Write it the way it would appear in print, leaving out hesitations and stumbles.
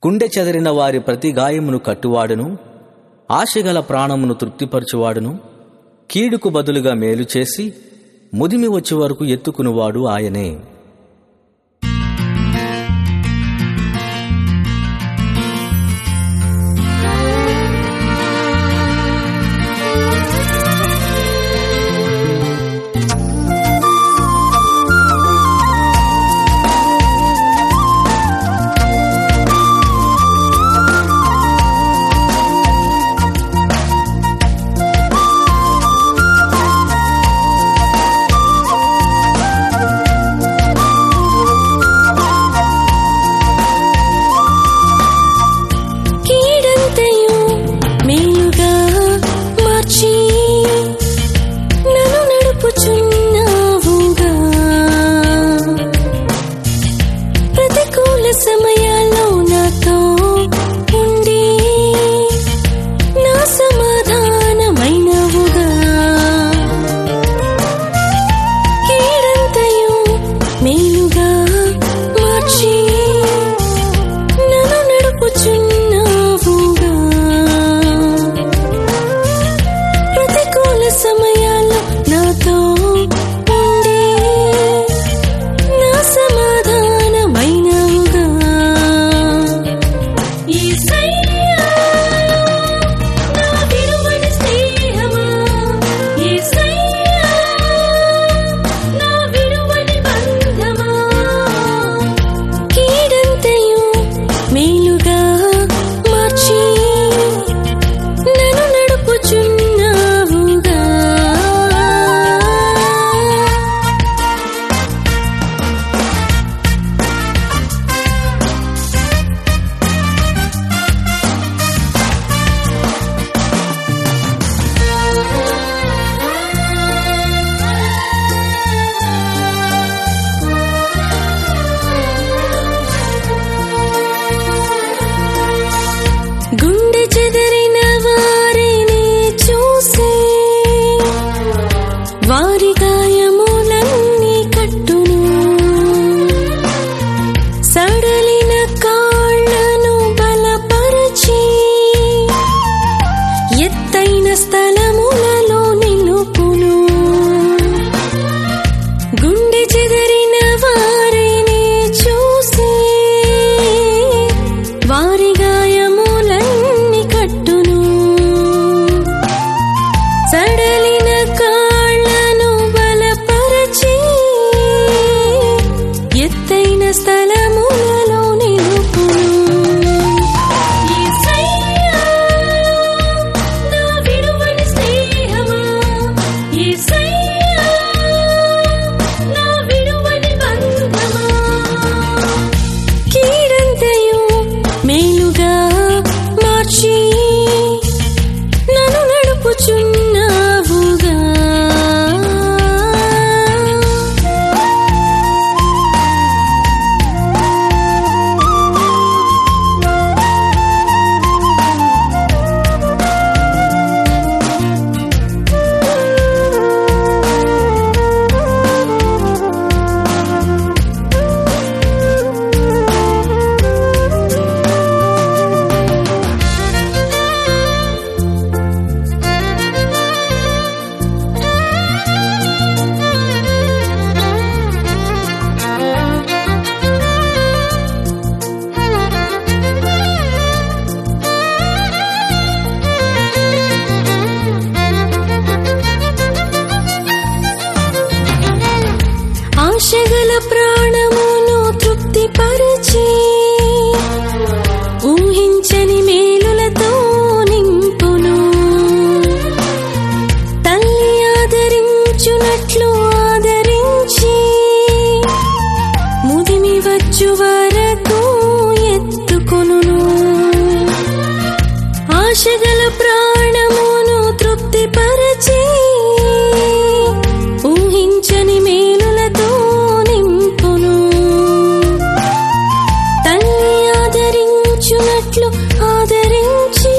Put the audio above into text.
గుండె చెదిరిన వారి ప్రతి గాయమును కట్టువాడును, ఆశగల ప్రాణమును తృప్తిపరచువాడును, కీడుకు బదులుగా మేలు చేసి ముదిమి వచ్చే వరకు ఎత్తుకునివాడు ఆయనే. సమయాల్లో నాతో ఉండి నా సమాధానమైనవుగా, కీడంతయు మేలుగా మార్చి నన్ను నడుపుచున్నావుగా. ప్రతికూల సమయాల్లో నాతో ఉండి నా సమాధానమైనవుగా. మేలుగా మార్చి నన్ను నడుపుచున్నావుగా. గుండె చెదిరిన వారిని చూసి వారి గాయములన్నీ కట్టును, సడలిన కాళ్లను బలపరచి ఎత్తైన స్థలములలో నిలుపును. గుండె చెదిరిన వారిని చూసి వారి గాయములన్నీ కట్టును, సడలిన కాళ్లను బలపరచి ఎత్తైన స్థలములలో నిలుపును. యేసయ్యా నా విడువని స్నేహమా, యేసయ్యా నా విడువని బంధమా, కీడంతయు మేలుగా మార్చి నన్ను నడుపుచున్నావుగా. ఆశగల ప్రాణమును తృప్తిపరచి ఊహించని మేలులతో నింపును. తల్లి ఆదరించునట్లు ఆదరించి ముదిమి వచ్చు వరకు ఎత్తుకొనును. ఆశగల ప్రాణమును తృప్తిపరచి ఊహించని మేలులతో నింపును. తల్లి ఆదరించునట్లు ఆదరించి